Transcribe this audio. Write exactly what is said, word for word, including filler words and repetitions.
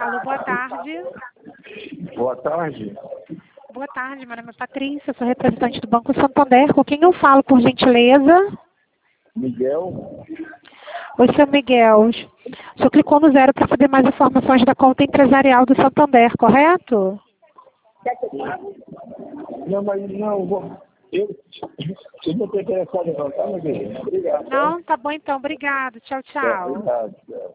Alô, boa tarde. Boa tarde. Boa tarde, meu nome é Patrícia, sou representante do Banco Santander. Com quem eu falo, por gentileza? Miguel. Oi, seu Miguel. O senhor clicou no zero para saber mais informações da conta empresarial do Santander, correto? Não, mas não, vou, eu, eu não estou interessado não, tá, meu bem? Obrigado. Não? Tá bom então, obrigado. Tchau, Tá, tchau. obrigado.